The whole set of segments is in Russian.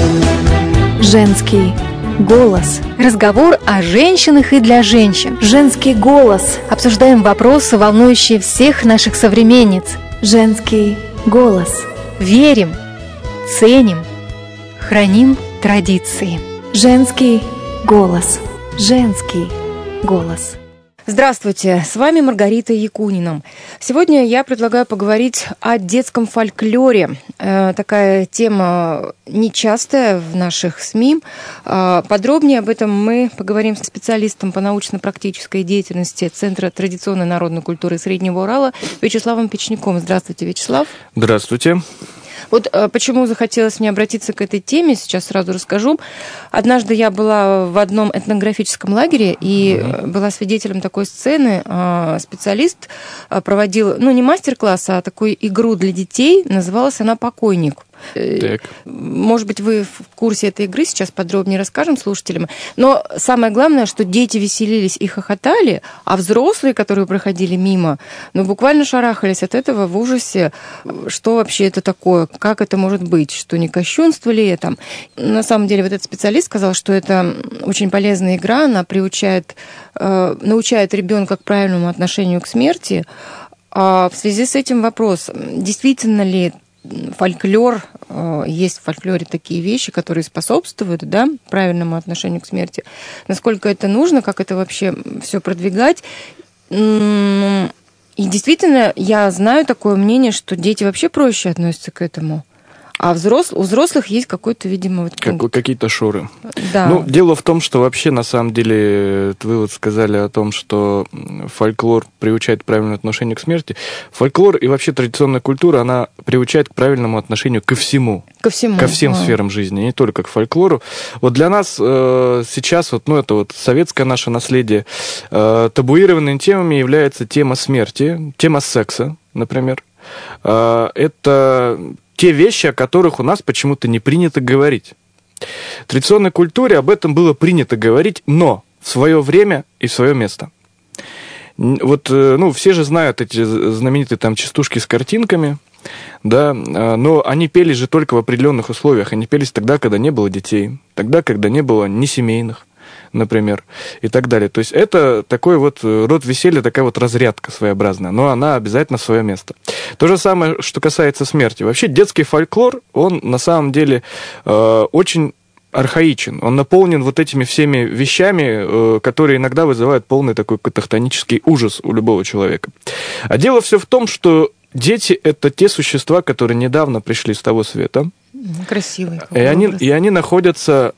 Женский голос. Разговор о женщинах и для женщин. Женский голос. Обсуждаем вопросы, волнующие всех наших современниц. Женский голос. Верим, ценим, храним традиции. Женский голос. Женский голос. Здравствуйте, с вами Маргарита Якунина. Сегодня я предлагаю поговорить о детском фольклоре. Такая тема нечастая в наших СМИ. Подробнее об этом мы поговорим с специалистом по научно-практической деятельности Центра традиционной народной культуры Среднего Урала Вячеславом Печняком. Здравствуйте, Вячеслав. Здравствуйте. Вот почему захотелось мне обратиться к этой теме, сейчас сразу расскажу. Однажды я была в одном этнографическом лагере и была свидетелем такой сцены. Специалист проводил, не мастер-класс, а такую игру для детей. Называлась она «Покойник». Так. Может быть, вы в курсе этой игры, сейчас подробнее расскажем слушателям. Но самое главное, что дети веселились и хохотали, а взрослые, которые проходили мимо, буквально шарахались от этого в ужасе, что вообще это такое, как это может быть, что не кощунство ли это. На самом деле, вот этот специалист сказал, что это очень полезная игра, она научает ребенка к правильному отношению к смерти. А в связи с этим вопрос, действительно ли фольклор, есть в фольклоре такие вещи, которые способствуют, правильному отношению к смерти. Насколько это нужно, как это вообще все продвигать. И действительно, я знаю такое мнение, что дети вообще проще относятся к этому. А у взрослых есть какой-то, видимо... Какие-то шоры. Да. Дело в том, что вообще, на самом деле, вы сказали о том, что фольклор приучает к правильному отношению к смерти. Фольклор и вообще традиционная культура, она приучает к правильному отношению ко всему. Ко всему. Ко всем сферам жизни, не только к фольклору. Вот для нас сейчас, это советское наше наследие, табуированными темами является тема смерти, тема секса, например. Это те вещи, о которых у нас почему-то не принято говорить. В традиционной культуре об этом было принято говорить, но в свое время и в свое место. Все же знают эти знаменитые частушки с картинками, но они пелись же только в определенных условиях. Они пелись тогда, когда не было детей, тогда, когда не было ни семейных, например, и так далее. То есть это такой род веселья, такая разрядка своеобразная, но она обязательно в свое место. То же самое, что касается смерти. Вообще детский фольклор, он на самом деле очень архаичен. Он наполнен этими всеми вещами, которые иногда вызывают полный такой катахтонический ужас у любого человека. А дело все в том, что дети — это те существа, которые недавно пришли с того света. Красивые. И они находятся...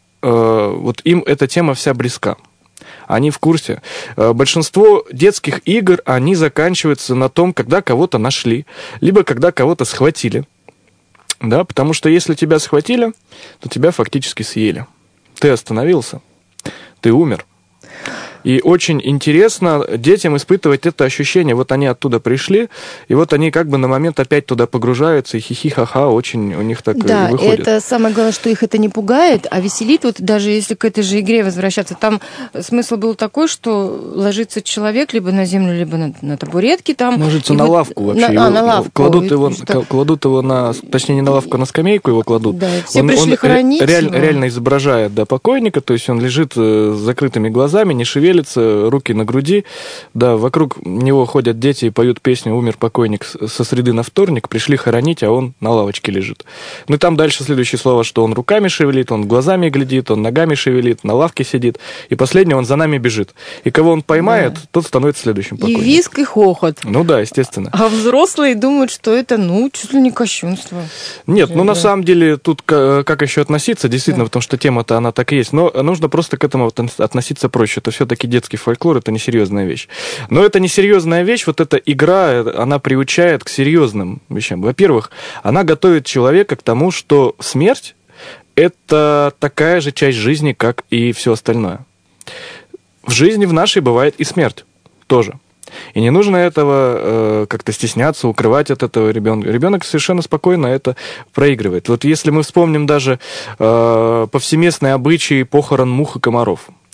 им эта тема вся близка. Они в курсе. Большинство детских игр, они заканчиваются на том, когда кого-то нашли, либо когда кого-то схватили. Потому что если тебя схватили, то тебя фактически съели. Ты остановился, ты умер. И очень интересно детям испытывать это ощущение. Они оттуда пришли, и они на момент опять туда погружаются, и хихи-ха-ха очень у них так выходит. Да, это самое главное, что их это не пугает, а веселит. Даже если к этой же игре возвращаться, там смысл был такой, что ложится человек либо на землю, либо на табуретке. Ложится на лавку вообще. На лавку. Кладут его точнее, не на лавку, а на скамейку его кладут. Да, все пришли хоронить его. Реально изображает покойника, то есть он лежит с закрытыми глазами, не шевелится, руки на груди, вокруг него ходят дети и поют песню «Умер покойник со среды на вторник, пришли хоронить, а он на лавочке лежит». И там дальше следующее слово, что он руками шевелит, он глазами глядит, он ногами шевелит, на лавке сидит, и последнее, он за нами бежит. И кого он поймает, тот становится следующим покойником. И визг, и хохот. Естественно. А взрослые думают, что это, чуть ли не кощунство. Нет, на самом деле, тут как еще относиться, действительно, потому что тема-то, она так и есть, но нужно просто к этому относиться проще. Это все-таки детский фольклор — это несерьезная вещь. Но это несерьезная вещь, эта игра, она приучает к серьезным вещам. Во-первых, она готовит человека к тому, что смерть — это такая же часть жизни, как и все остальное. В жизни в нашей бывает и смерть тоже. И не нужно этого как-то стесняться, укрывать от этого ребенка. Ребенок совершенно спокойно это проигрывает. Если мы вспомним даже повсеместные обычаи похорон мух и комаров.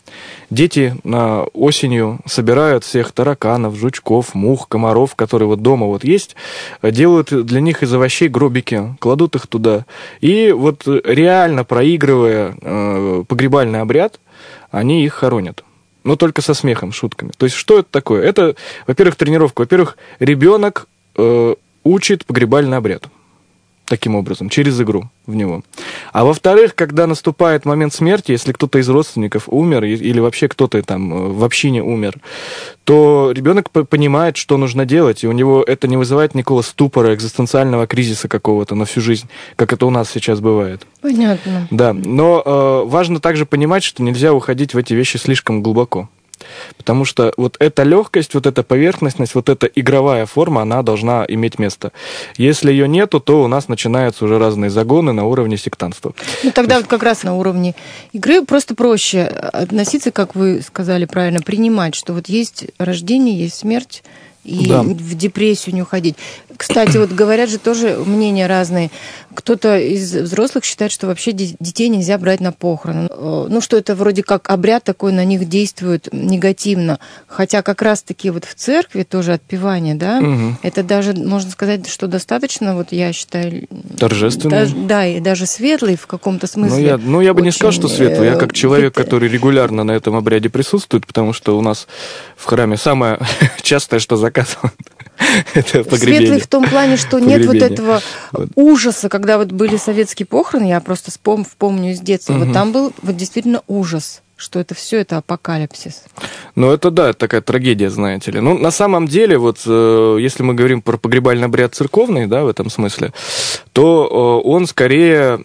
Дети осенью собирают всех тараканов, жучков, мух, комаров, которые вот дома вот есть, делают для них из овощей гробики, кладут их туда. И вот реально проигрывая погребальный обряд, они их хоронят. Но только со смехом, шутками. То есть, что это такое? Это, во-первых, тренировка. Во-первых, ребенок учит погребальный обряд. Таким образом, через игру в него. А во-вторых, когда наступает момент смерти, если кто-то из родственников умер, или вообще кто-то там в общине умер, то ребенок понимает, что нужно делать, и у него это не вызывает никакого ступора, экзистенциального кризиса какого-то на всю жизнь, как это у нас сейчас бывает. Понятно. Да, но важно также понимать, что нельзя уходить в эти вещи слишком глубоко. Потому что вот эта легкость, вот эта поверхностность, вот эта игровая форма, она должна иметь место. Если ее нету, то у нас начинаются уже разные загоны на уровне сектантства. Ну, тогда вот как раз на уровне игры просто проще относиться, как вы сказали правильно, принимать, что вот есть рождение, есть смерть, и да, в депрессию не уходить. Кстати, вот говорят же тоже мнения разные. Кто-то из взрослых считает, что вообще детей нельзя брать на похороны. Ну, что это вроде как обряд такой на них действует негативно. Хотя как раз-таки вот в церкви тоже отпевание, да, это даже, можно сказать, что достаточно, вот я считаю... Торжественный. Да, и даже светлый в каком-то смысле. Я бы не сказал, что светлый. Я как человек, который регулярно на этом обряде присутствует, потому что у нас в храме самое частое, что заказывают, это погребение. Светлый в том плане, что нет вот этого ужаса, когда вот были советские похороны, я просто помню из детства, вот там был вот действительно ужас, что это все это апокалипсис. Ну, это да, это такая трагедия, знаете ли. Ну, на самом деле, вот если мы говорим про погребальный обряд церковный, да, в этом смысле, то он скорее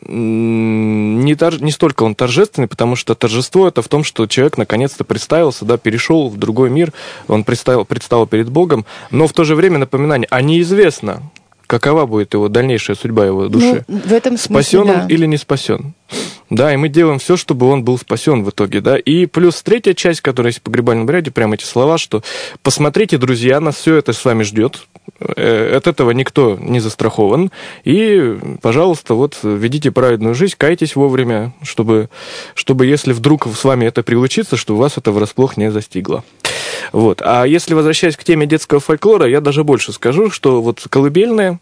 не столько он торжественный, потому что торжество это в том, что человек наконец-то представился, да, перешел в другой мир, он предстал перед Богом, но в то же время напоминание, а неизвестно, какова будет его дальнейшая судьба его души. Ну, в этом смысле, спасен он или не спасен. Да, и мы делаем все, чтобы он был спасен в итоге, да. И плюс третья часть, которая есть в погребальном обряде, прямо эти слова, что посмотрите, друзья, нас все это с вами ждет. От этого никто не застрахован. И, пожалуйста, вот ведите праведную жизнь, кайтесь вовремя, чтобы если вдруг с вами это приключится, чтобы вас это врасплох не застигло. Вот. А если возвращаясь к теме детского фольклора, я даже больше скажу, что вот колыбельные,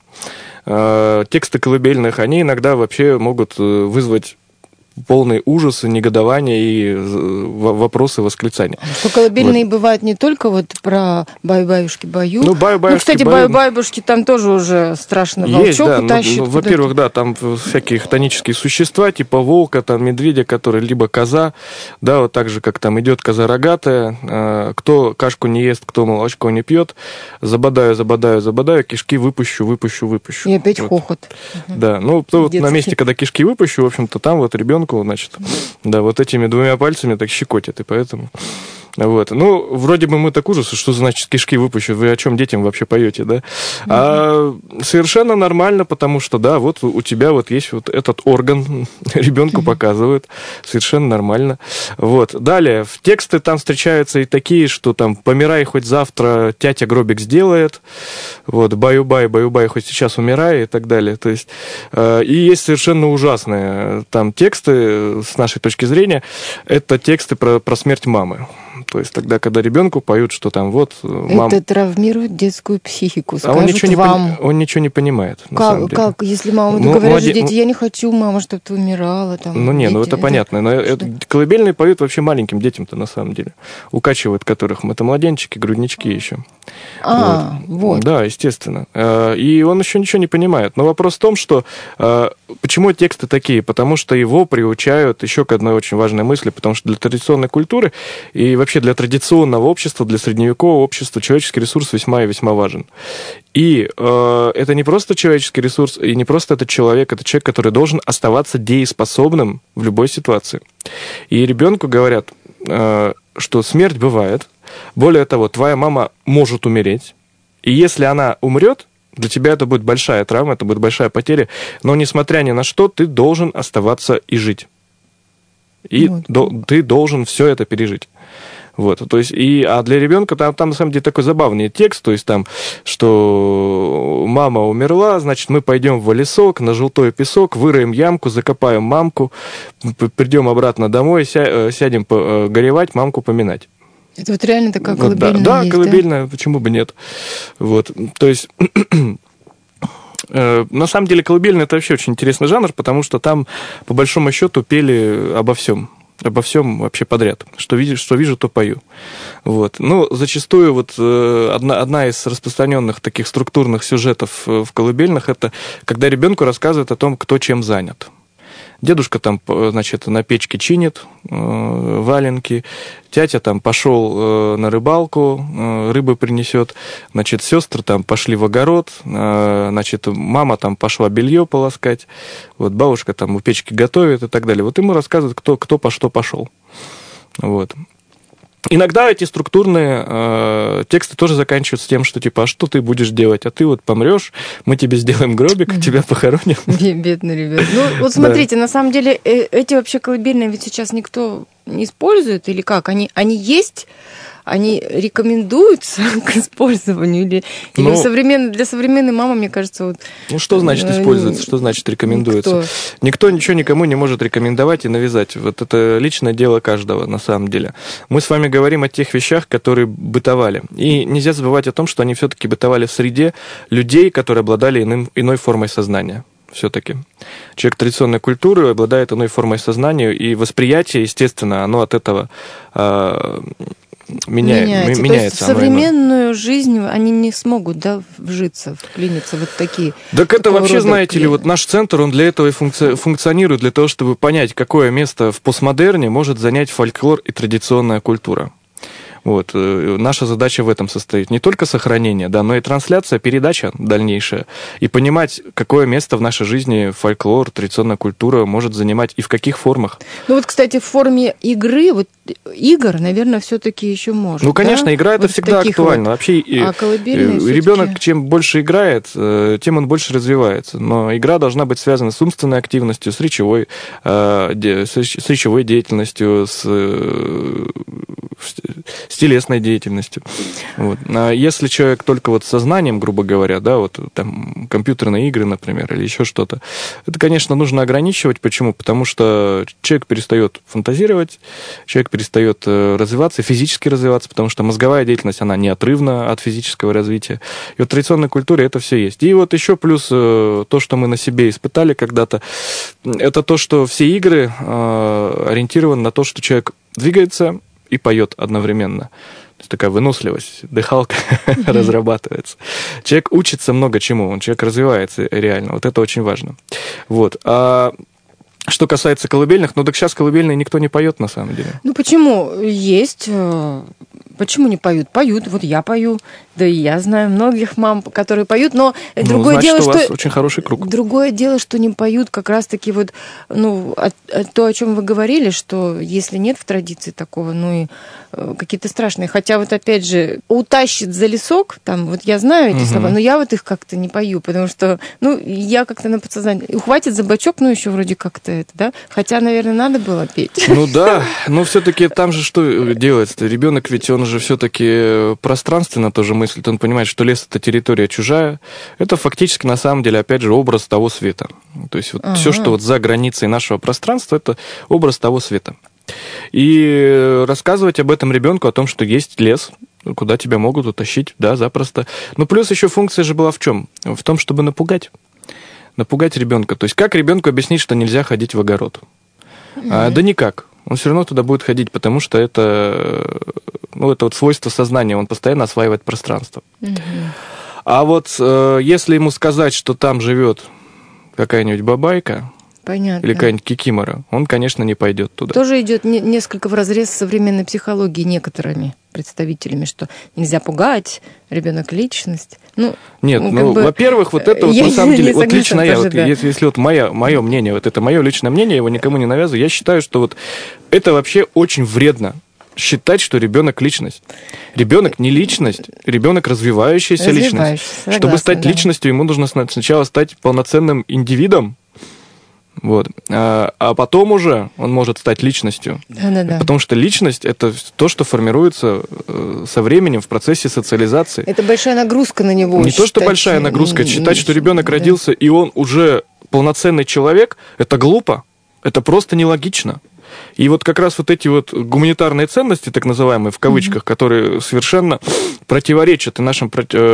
тексты колыбельных, они иногда вообще могут вызвать полный ужас, негодование и вопросы, восклицания. Что колыбельные вот бывают не только вот про баю-баюшки-баю. Ну, баю-баюшки, кстати, баю-баюшки там тоже уже страшно волчок да, утащит. Во-первых, да, там всякие хтонические существа, типа волка, там медведя, который либо коза, да, вот так же, как там идет коза рогатая, кто кашку не ест, кто молочко не пьет, забодаю, кишки выпущу. И опять вот хохот. Да, ну, вот на месте, когда кишки выпущу, в общем-то, там вот ребенку, значит, да, вот этими двумя пальцами так щекотят, и поэтому... Вот. Ну, вроде бы мы так ужасы, что значит кишки выпущу, вы о чем детям вообще поете, да? А совершенно нормально, потому что, да, вот у тебя вот есть вот этот орган, ребенку показывают, совершенно нормально. Вот. Далее, в тексты там встречаются и такие, что там «помирай хоть завтра, тятя гробик сделает», вот, «баю-бай, хоть сейчас умирай» и так далее. То есть, и есть совершенно ужасные там тексты, с нашей точки зрения, это тексты про смерть мамы. То есть тогда, когда ребенку поют, что там вот... Это травмирует детскую психику, скажут он ничего не понимает, на самом деле. Как? Если мама, говорят же дети, я не хочу, мама, чтобы ты умирала. Там, ну, не, дети, это понятно. Но колыбельные поют вообще маленьким детям-то, на самом деле. Укачивают которых. Это младенчики, груднички еще. Вот. Да, естественно. И он еще ничего не понимает. Но вопрос в том, что... Почему тексты такие? Потому что его приучают еще к одной очень важной мысли, потому что для традиционной культуры и вообще для традиционного общества, для средневекового общества человеческий ресурс весьма и весьма важен. И это не просто человеческий ресурс, и не просто этот человек, это человек, который должен оставаться дееспособным в любой ситуации. И ребенку говорят, что смерть бывает. Более того, твоя мама может умереть. И если она умрет, для тебя это будет большая травма, это будет большая потеря, но несмотря ни на что, ты должен оставаться и жить. И ты должен все это пережить. Вот, то есть, а для ребенка там на самом деле такой забавный текст, то есть там, что мама умерла, значит, мы пойдем в лесок, на желтой песок, выроем ямку, закопаем мамку, придем обратно домой, сядем горевать, мамку поминать. Это вот реально такая колыбельная да, есть, колыбельная, почему бы нет. Вот, то есть... На самом деле колыбельная — это вообще очень интересный жанр, потому что там, по большому счету, пели обо всем вообще подряд. Что вижу, то пою. Вот. Ну, зачастую вот одна из распространенных таких структурных сюжетов в колыбельных — это когда ребенку рассказывают о том, кто чем занят. Дедушка там, значит, на печке чинит валенки, тятя там пошел на рыбалку, рыбы принесет, значит, сестры там пошли в огород, значит, мама там пошла белье полоскать, вот бабушка там у печки готовит и так далее. Вот ему рассказывают, кто по что пошел. Вот. Иногда эти структурные тексты тоже заканчиваются тем, что типа, а что ты будешь делать? А ты вот помрешь, мы тебе сделаем гробик, тебя похороним. Бедный ребенок. Ну, вот смотрите, на самом деле, эти вообще колыбельные ведь сейчас никто не использует, или как? Они есть? Они рекомендуются к использованию? Или для современной мамы, мне кажется... Вот, ну, что значит используется, что значит рекомендуется? Никто ничего никому не может рекомендовать и навязать. Вот это личное дело каждого, на самом деле. Мы с вами говорим о тех вещах, которые бытовали. И нельзя забывать о том, что они все-таки бытовали в среде людей, которые обладали иной формой сознания. Все-таки. Человек традиционной культуры обладает иной формой сознания, и восприятие, естественно, оно от этого... меняется. То есть в современную жизнь они не смогут, да, вжиться, вклиниться вот такие. Так это вообще, знаете ли, вот наш центр, он для этого и функционирует, для того, чтобы понять, какое место в постмодерне может занять фольклор и традиционная культура. Вот. Наша задача в этом состоит. Не только сохранение, да, но и трансляция, передача дальнейшая. И понимать, какое место в нашей жизни фольклор, традиционная культура может занимать и в каких формах. Ну вот, кстати, в форме игры, вот игр, наверное, все-таки еще может. Ну, конечно, да? Игра — это вот всегда актуально. Вот. Вообще, ребенок, чем больше играет, тем он больше развивается. Но игра должна быть связана с умственной активностью, с речевой деятельностью, с телесной деятельностью. Вот. А если человек только вот сознанием, грубо говоря, да, вот там компьютерные игры, например, или еще что-то, это, конечно, нужно ограничивать. Почему? Потому что человек перестает фантазировать, человек перестает развиваться, физически развиваться, потому что мозговая деятельность, она неотрывна от физического развития. И вот в традиционной культуре это все есть. И вот еще плюс то, что мы на себе испытали когда-то, это то, что все игры ориентированы на то, что человек двигается и поет одновременно. То есть такая выносливость, дыхалка разрабатывается. Человек учится много чему, человек развивается реально. Вот это очень важно. Вот. А что касается колыбельных, ну так сейчас колыбельные никто не поет на самом деле. Ну почему? Есть. Почему не поют? Поют. Вот я пою. Да и я знаю многих мам, которые поют, но другое дело, что... у вас очень хороший круг. Другое дело, что не поют как раз-таки вот, ну, то, о чем вы говорили, что если нет в традиции такого, ну и какие-то страшные. Хотя вот опять же, утащит за лесок, там, вот я знаю эти слова, но я вот их как-то не пою, потому что, ну, я как-то на подсознании. Ухватит за бочок, ну, еще вроде как-то это, да? Хотя, наверное, надо было петь. Ну да, но все-таки там же что делается? Ребенок ведь он же все-таки пространственно тоже мыслит, он понимает, что лес — это территория чужая. Это фактически, на самом деле, опять же, образ того света. То есть вот все, что вот за границей нашего пространства, это образ того света. И рассказывать об этом ребенку, о том, что есть лес, куда тебя могут утащить, да, запросто. Ну, плюс еще функция же была в чем? В том, чтобы напугать ребенка. То есть как ребенку объяснить, что нельзя ходить в огород? Да никак. Он все равно туда будет ходить, потому что это, ну, это вот свойство сознания, он постоянно осваивает пространство. А вот если ему сказать, что там живет какая-нибудь бабайка, понятно, или какая-нибудь кикимора, он, конечно, не пойдет туда. Тоже идет несколько вразрез с современной психологией некоторыми представителями, что нельзя пугать, ребенок — личность. Ну, нет, во-первых, вот это вот на самом деле, вот лично я, вот, если вот мое мнение, вот это мое личное мнение, его никому не навязываю, я считаю, что вот это вообще очень вредно. Считать, что ребенок — личность. Ребенок не личность, ребенок развивающаяся личность. Согласна, чтобы стать личностью, ему нужно сначала стать полноценным индивидом. Вот. А потом уже он может стать личностью. Да. Потому что личность – это то, что формируется со временем в процессе социализации. Это большая нагрузка на него. Не то, что большая нагрузка. Считать, что ребенок родился, и он уже полноценный человек, это глупо, это просто нелогично. И вот как раз вот эти вот гуманитарные ценности, так называемые, в кавычках, которые совершенно противоречат и нашим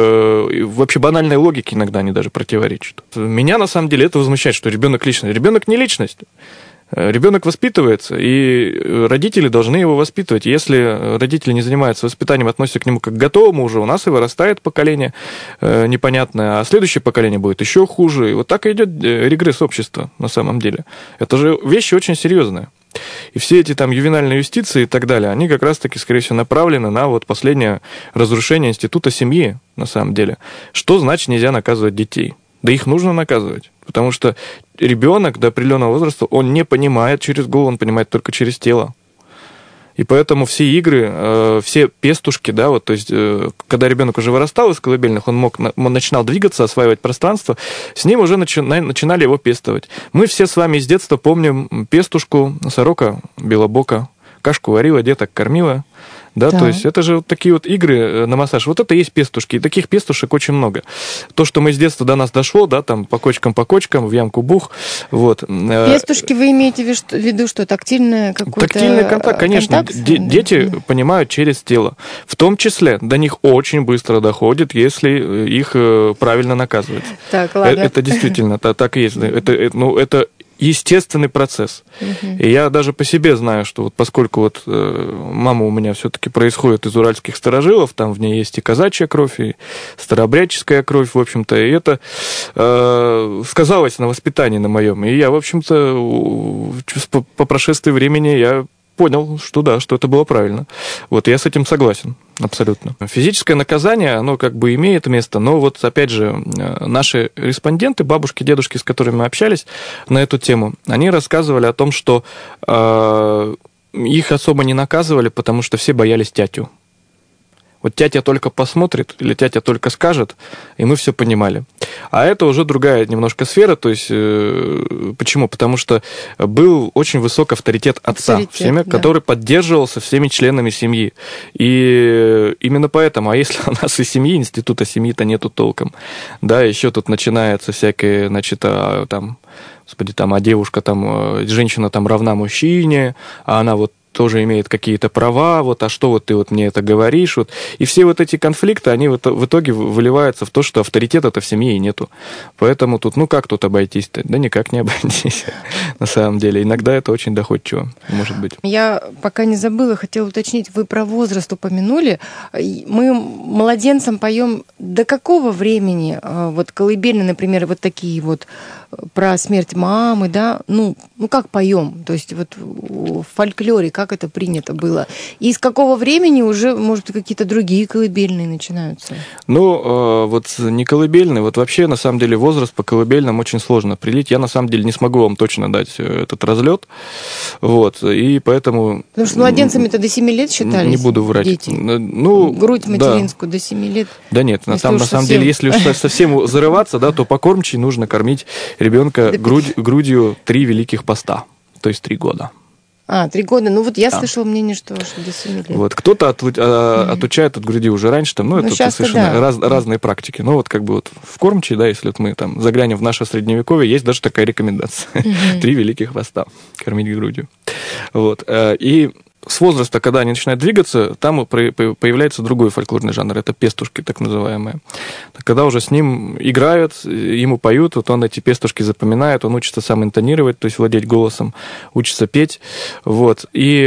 вообще банальной логике иногда они даже противоречат. Меня на самом деле это возмущает, что ребенок личность. Ребенок не личность. Ребенок воспитывается, и родители должны его воспитывать. Если родители не занимаются воспитанием, относятся к нему как к готовому уже, у нас и вырастает поколение непонятное, а следующее поколение будет еще хуже. И вот так и идет регресс общества на самом деле. Это же вещи очень серьезные. И все эти там ювенальные юстиции и так далее, они как раз-таки, скорее всего, направлены на вот последнее разрушение института семьи, на самом деле. Что значит нельзя наказывать детей? Да их нужно наказывать, потому что ребенок до определенного возраста, он не понимает через голову, он понимает только через тело. И поэтому все игры, все пестушки, да, вот, то есть, когда ребенок уже вырастал из колыбельных, он начинал двигаться, осваивать пространство, с ним уже начинали его пестовать. Мы все с вами с детства помним пестушку, сорока белобока, кашку варила, деток кормила. Да, то есть это же вот такие вот игры на массаж. Вот это и есть пестушки, и таких пестушек очень много. То, что мы с детства до нас дошло, да, там по кочкам, в ямку бух, вот. Пестушки вы имеете в виду, что тактильный какой-то тактильный контакт, конечно. Контакт? Дети понимают через тело. В том числе до них очень быстро доходит, если их правильно наказывать. Так, ладно. Это действительно так и есть. Это естественный процесс. И я даже по себе знаю, что вот поскольку вот мама у меня все-таки происходит из уральских старожилов, там в ней есть и казачья кровь, и старообрядческая кровь, в общем-то, и это сказалось на воспитании на моем. И я, в общем-то, по прошествии времени я понял, что да, что это было правильно. Вот я с этим согласен, абсолютно. Физическое наказание, оно как бы имеет место, но вот опять же наши респонденты, бабушки, дедушки, с которыми мы общались на эту тему, они рассказывали о том, что их особо не наказывали, потому что все боялись тятю. Вот тятя только посмотрит или тятя только скажет, и мы все понимали. А это уже другая немножко сфера, то есть почему? Потому что был очень высокий авторитет отца в семье, да, который поддерживался всеми членами семьи. И именно поэтому, а если у нас и семьи, института семьи-то нету толком, да, еще тут начинается всякое, значит, там, господи, там, а девушка там, женщина там равна мужчине, а она вот тоже имеет какие-то права, вот, а что вот ты вот мне это говоришь, вот. И все вот эти конфликты, они в итоге выливаются в то, что авторитета-то в семье и нету. Поэтому тут, как тут обойтись-то? Да никак не обойтись, на самом деле. Иногда это очень доходчиво, может быть. Я пока не забыла, хотела уточнить, вы про возраст упомянули. Мы младенцам поем до какого времени? Вот колыбельные, например, вот такие вот про смерть мамы, да, как поем, то есть вот в фольклоре как это принято было, и с какого времени уже, может быть, какие-то другие колыбельные начинаются? Вот не колыбельные, вот вообще, на самом деле, возраст по колыбельным очень сложно определить, я, на самом деле, не смогу вам точно дать этот разлет, вот, и поэтому... Потому что младенцами-то до 7 лет считались. Не буду врать. Дети. Грудь материнскую, да, до 7 лет. Да нет, на самом деле, если уж совсем зарываться, да, то по кормчей нужно кормить ребенка грудью 3 великих поста, то есть 3 года. 3 года. Вот я слышала мнение, что до 7 лет. Вот, кто-то отучает от груди уже раньше, там, это совершенно разные практики. Вот как бы вот в кормчей, да, если вот мы там заглянем в наше средневековье, есть даже такая рекомендация. 3 великих поста кормить грудью. Вот. И с возраста, когда они начинают двигаться, там появляется другой фольклорный жанр, это пестушки, так называемые. Когда уже с ним играют, ему поют, вот он эти пестушки запоминает, он учится сам интонировать, то есть владеть голосом, учится петь, вот, и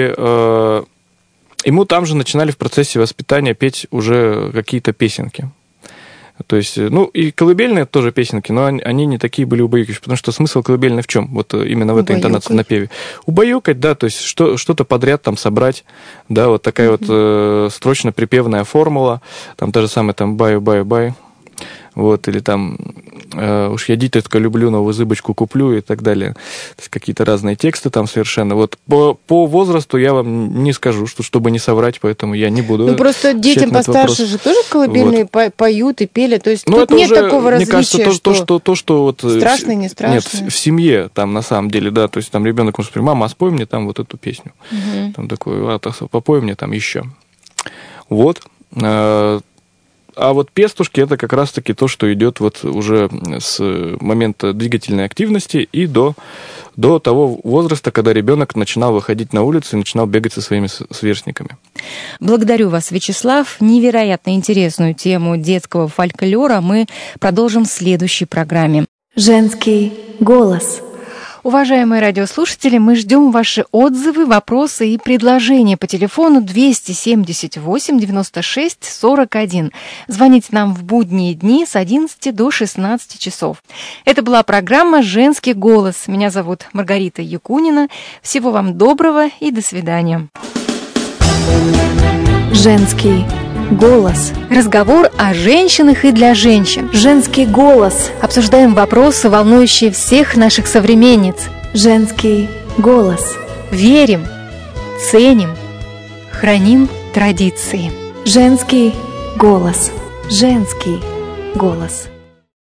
ему там же начинали в процессе воспитания петь уже какие-то песенки. То есть, и колыбельные тоже песенки, но они не такие были убаюкающие, потому что смысл колыбельной в чем? Вот именно в этой интонации в напеве. Убаюкать, да, то есть что-то подряд там собрать, да, вот такая вот строчно-припевная формула, там та же самая там баю-баю-бай, вот, или там «Уж я дитятко люблю, новую зыбочку куплю» и так далее. То есть какие-то разные тексты там совершенно. Вот по возрасту я вам не скажу, чтобы не соврать, поэтому я не буду. Ну, просто детям постарше же тоже колыбельные вот. Поют и пели, то есть тут нет уже, такого различия, мне кажется, что вот... Страшное, не страшное. Нет, в семье там на самом деле, да, то есть там ребенок может сказать: «Мама, а спой мне там вот эту песню». Там такой: «Попой мне там еще». Вот. А вот пестушки — это как раз-таки то, что идет вот уже с момента двигательной активности и до того возраста, когда ребенок начинал выходить на улицу и начинал бегать со своими сверстниками. Благодарю вас, Вячеслав. Невероятно интересную тему детского фольклора мы продолжим в следующей программе. Женский голос. Уважаемые радиослушатели, мы ждем ваши отзывы, вопросы и предложения по телефону 278 96 41. Звоните нам в будние дни с 11 до 16 часов. Это была программа «Женский голос». Меня зовут Маргарита Якунина. Всего вам доброго и до свидания. Женский голос. Разговор о женщинах и для женщин. Женский голос. Обсуждаем вопросы, волнующие всех наших современниц. Женский голос. Верим, ценим, храним традиции. Женский голос. Женский голос.